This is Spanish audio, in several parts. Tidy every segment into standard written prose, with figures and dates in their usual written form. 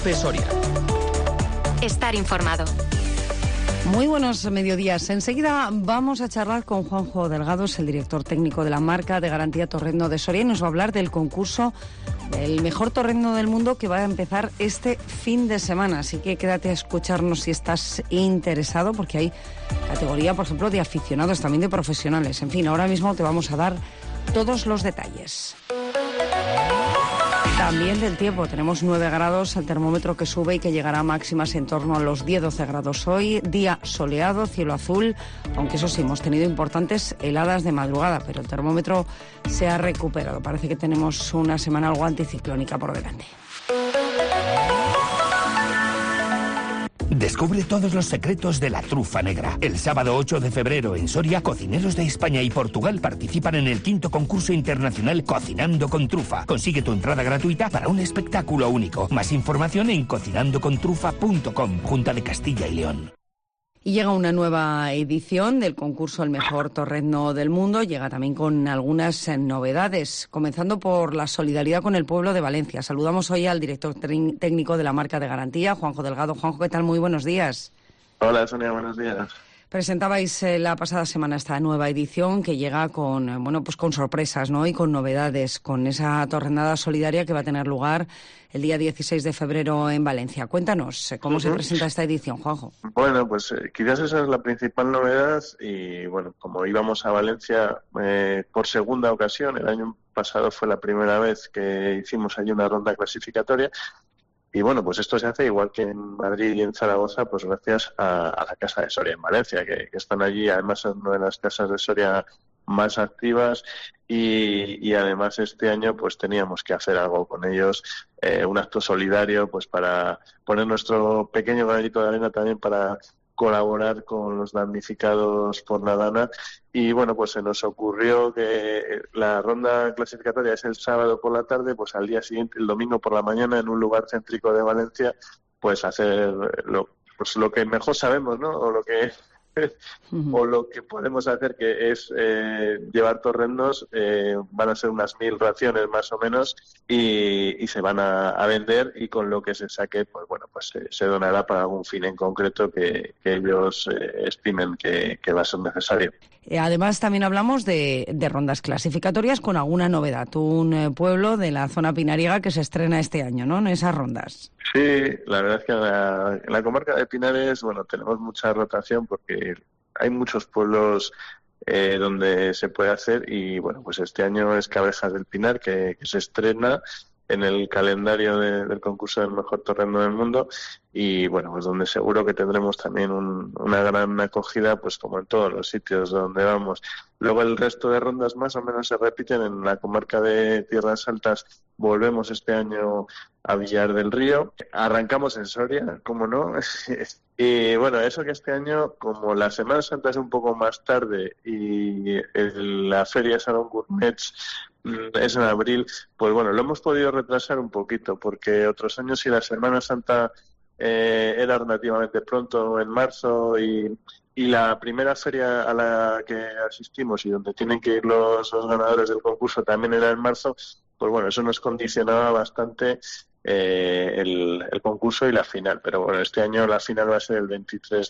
Cope Soria. Estar informado. Muy buenos mediodías. Enseguida vamos a charlar con Juanjo Delgado, es el director técnico de la marca de garantía Torrendo de Soria, y nos va a hablar del concurso del mejor torrendo del mundo que va a empezar este fin de semana. Así que quédate a escucharnos si estás interesado, porque hay categoría, por ejemplo, de aficionados, también de profesionales. En fin, ahora mismo te vamos a dar todos los detalles. También del tiempo, tenemos 9 grados, el termómetro que sube y que llegará a máximas en torno a los 10-12 grados hoy, día soleado, cielo azul, aunque eso sí, hemos tenido importantes heladas de madrugada, pero el termómetro se ha recuperado. Parece que tenemos una semana algo anticiclónica por delante. Descubre todos los secretos de la trufa negra. El sábado 8 de febrero en Soria, cocineros de España y Portugal participan en el 5º concurso internacional Cocinando con Trufa. Consigue tu entrada gratuita para un espectáculo único. Más información en cocinandocontrufa.com, Junta de Castilla y León. Y llega una nueva edición del concurso El Mejor Torrendo del Mundo. Llega también con algunas novedades, comenzando por la solidaridad con el pueblo de Valencia. Saludamos hoy al director técnico de la marca de garantía, Juanjo Delgado. Juanjo, ¿qué tal? Muy buenos días. Hola, Sonia, buenos días. Presentabais la pasada semana esta nueva edición que llega con, pues con sorpresas, ¿no? Y con novedades, con esa torrendada solidaria que va a tener lugar el día 16 de febrero en Valencia. Cuéntanos, ¿cómo se presenta esta edición, Juanjo? Bueno, pues quizás esa es la principal novedad y, bueno, como íbamos a Valencia por segunda ocasión, el año pasado fue la primera vez que hicimos allí una ronda clasificatoria. Y bueno, pues esto se hace igual que en Madrid y en Zaragoza, pues gracias a la Casa de Soria en Valencia, que están allí, además son una de las casas de Soria más activas y además este año pues teníamos que hacer algo con ellos, un acto solidario pues para poner nuestro pequeño granito de arena también para colaborar con los damnificados por la Dana. Y bueno, pues se nos ocurrió que la ronda clasificatoria es el sábado por la tarde, pues al día siguiente, el domingo por la mañana, en un lugar céntrico de Valencia, pues hacer lo que mejor sabemos, ¿no? O lo que podemos hacer, que es llevar torrendos. Van a ser unas 1000 raciones más o menos y se van a vender, y con lo que se saque pues bueno, pues se donará para algún fin en concreto que ellos estimen que va a ser necesario. Además también hablamos de rondas clasificatorias con alguna novedad, un pueblo de la zona pinariega que se estrena este año, ¿no? En esas rondas. Sí, la verdad es que en la comarca de Pinares, bueno, tenemos mucha rotación porque hay muchos pueblos donde se puede hacer, y bueno, pues este año es Cabrejas del Pinar que se estrena en el calendario del concurso del mejor torrendo del mundo, y bueno, pues donde seguro que tendremos también una gran acogida, pues como en todos los sitios donde vamos. Luego el resto de rondas más o menos se repiten en la comarca de Tierras Altas. Volvemos este año a Villar del Río, arrancamos en Soria, ¿cómo no? Y bueno, eso que este año, como la Semana Santa es un poco más tarde y la Feria Salón Gourmets es en abril, pues bueno, lo hemos podido retrasar un poquito, porque otros años si la Semana Santa era relativamente pronto, en marzo, y la primera feria a la que asistimos y donde tienen que ir los ganadores del concurso también era en marzo, pues bueno, eso nos condicionaba bastante el concurso y la final. Pero bueno, este año la final va a ser el 23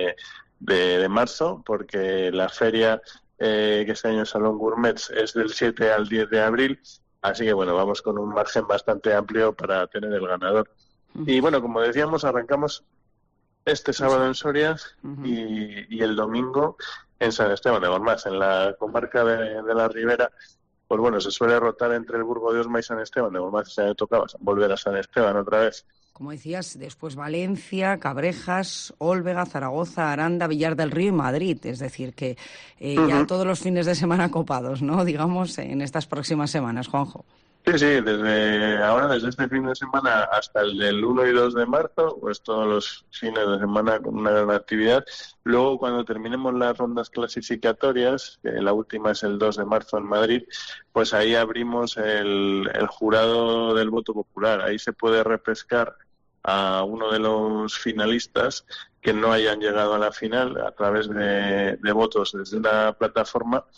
de marzo, porque la feria que este año es Salón Gourmets es del 7 al 10 de abril, así que bueno, vamos con un margen bastante amplio para tener el ganador. Y bueno, como decíamos, arrancamos este sábado en Soria y el domingo en San Esteban de Gormaz, en la comarca de la Ribera. Pues bueno, se suele rotar entre el Burgo de Osma y San Esteban de Gormaz. Se tocaba volver a San Esteban otra vez. Como decías, después Valencia, Cabrejas, Ólvega, Zaragoza, Aranda, Villar del Río y Madrid. Es decir, que ya todos los fines de semana copados, ¿no? Digamos, en estas próximas semanas, Juanjo. Sí, desde este fin de semana hasta el del 1 y 2 de marzo, pues todos los fines de semana con una gran actividad. Luego, cuando terminemos las rondas clasificatorias, que la última es el 2 de marzo en Madrid, pues ahí abrimos el jurado del voto popular. Ahí se puede repescar a uno de los finalistas que no hayan llegado a la final a través de votos desde una plataforma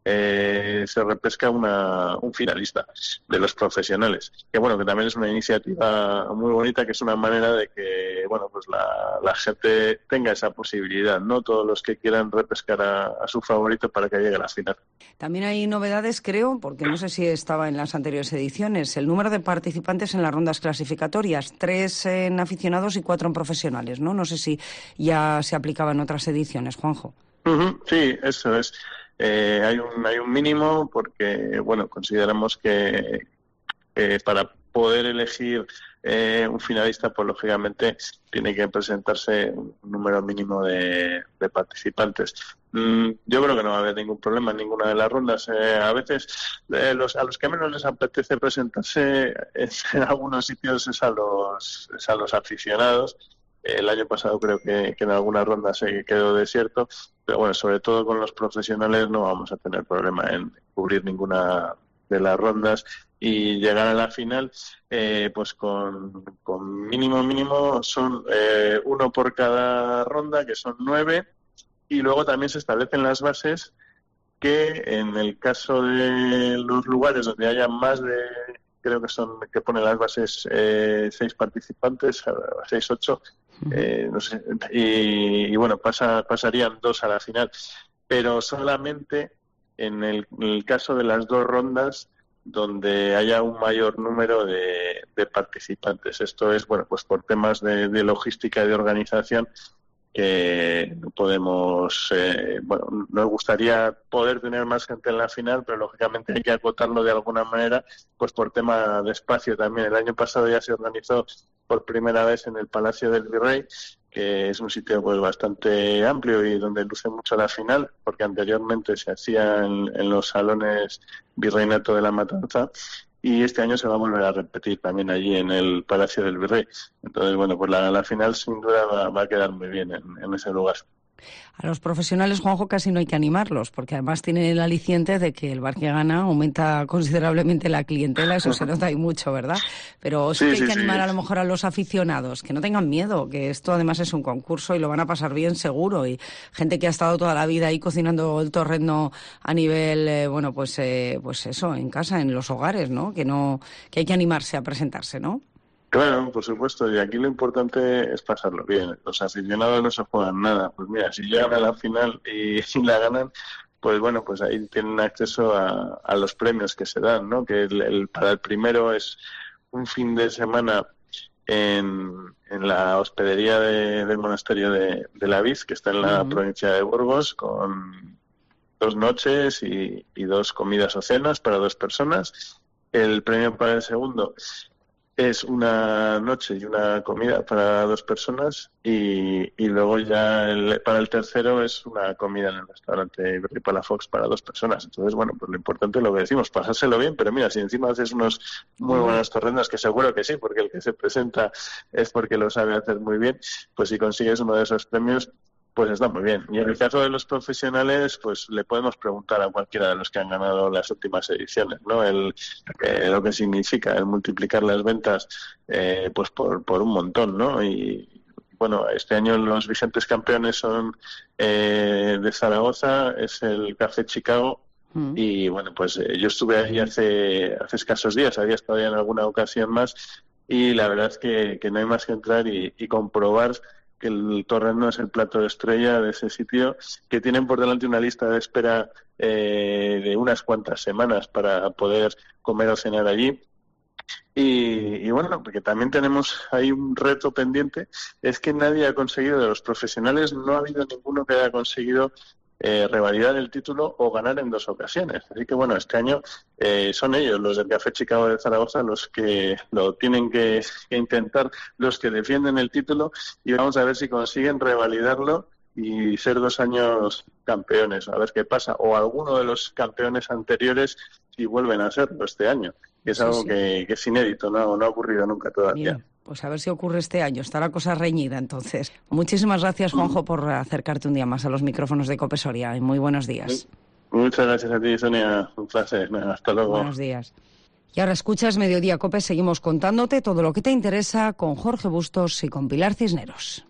se repesca un finalista de los profesionales, que bueno, que también es una iniciativa muy bonita, que es una manera de que bueno, pues la gente tenga esa posibilidad, no todos los que quieran repescar a su favorito para que llegue a la final. También hay novedades, creo, porque no sé si estaba en las anteriores ediciones, el número de participantes en las rondas clasificatorias, 3 en aficionados y 4 en profesionales, ¿no? No sé si ya se aplicaba en otras ediciones, Juanjo. Sí, eso es. Hay un mínimo porque, bueno, consideramos que para poder elegir un finalista, pues lógicamente tiene que presentarse un número mínimo de participantes. Yo creo que no va a haber ningún problema en ninguna de las rondas. A veces a los que menos les apetece presentarse en algunos sitios es a los aficionados. El año pasado creo que en algunas rondas se quedó desierto, pero bueno, sobre todo con los profesionales no vamos a tener problema en cubrir ninguna de las rondas y llegar a la final pues con mínimo son 1 por cada ronda, que son 9, y luego también se establecen las bases que en el caso de los lugares donde haya más de, creo que ponen las bases 6 participantes, 6, 8, no sé, y bueno, pasarían 2 a la final, pero solamente en el caso de las 2 rondas donde haya un mayor número de participantes. Esto es, bueno, pues por temas de logística y de organización, que no podemos, bueno, nos gustaría poder tener más gente en la final, pero lógicamente hay que acotarlo de alguna manera, pues por tema de espacio también. El año pasado ya se organizó por primera vez en el Palacio del Virrey, que es un sitio pues bastante amplio y donde luce mucho la final, porque anteriormente se hacía en los salones Virreinato de la Matanza, y este año se va a volver a repetir también allí en el Palacio del Virrey. Entonces, bueno, pues la final sin duda va a quedar muy bien en ese lugar. A los profesionales, Juanjo, casi no hay que animarlos, porque además tienen el aliciente de que el bar que gana aumenta considerablemente la clientela, eso se nota y mucho, ¿verdad? Pero sí que hay que animar a lo mejor a los aficionados, que no tengan miedo, que esto además es un concurso y lo van a pasar bien seguro, y gente que ha estado toda la vida ahí cocinando el torrezno a nivel, bueno, pues eso, en casa, en los hogares, ¿no? Que hay que animarse a presentarse, ¿no? Claro, por supuesto, y aquí lo importante es pasarlo bien. Los aficionados no se juegan nada. Pues mira, si llegan a la final y la ganan, pues bueno, pues ahí tienen acceso a los premios que se dan, ¿no? Que para el primero es un fin de semana en la hospedería del monasterio de la Vid, que está en la provincia de Burgos, con 2 noches y 2 comidas o cenas para 2 personas. El premio para el segundo es una noche y una comida para 2 personas, y luego ya para el tercero es una comida en el restaurante Virrey Palafox para 2 personas. Entonces, bueno, pues lo importante es lo que decimos, pasárselo bien, pero mira, si encima haces unos muy buenos torrendos, que seguro que sí, porque el que se presenta es porque lo sabe hacer muy bien, pues si consigues uno de esos premios, pues está muy bien. Y en el caso de los profesionales, pues le podemos preguntar a cualquiera de los que han ganado las últimas ediciones, ¿no? Lo que significa el multiplicar las ventas, pues por un montón, ¿no? Y bueno, este año los vigentes campeones son de Zaragoza, es el Café Chicago. Y bueno, pues yo estuve ahí hace escasos días, había estado ya en alguna ocasión más, y la verdad es que no hay más que entrar y comprobar que el torrezno es el plato de estrella de ese sitio, que tienen por delante una lista de espera de unas cuantas semanas para poder comer o cenar allí. Y bueno, porque también tenemos ahí un reto pendiente, es que nadie ha conseguido, de los profesionales, no ha habido ninguno que haya conseguido revalidar el título o ganar en 2 ocasiones. Así que bueno, este año son ellos, los del Café Chicago de Zaragoza, los que lo tienen que intentar, los que defienden el título, y vamos a ver si consiguen revalidarlo y ser 2 años campeones, a ver qué pasa, o alguno de los campeones anteriores si vuelven a serlo este año, que es algo que es inédito, no ha ocurrido nunca todavía. Bien. Pues a ver si ocurre este año. Está la cosa reñida, entonces. Muchísimas gracias, Juanjo, por acercarte un día más a los micrófonos de COPE Soria. Y muy buenos días. Muchas gracias a ti, Sonia. Un placer. Hasta luego. Buenos días. Y ahora escuchas Mediodía COPE. Seguimos contándote todo lo que te interesa con Jorge Bustos y con Pilar Cisneros.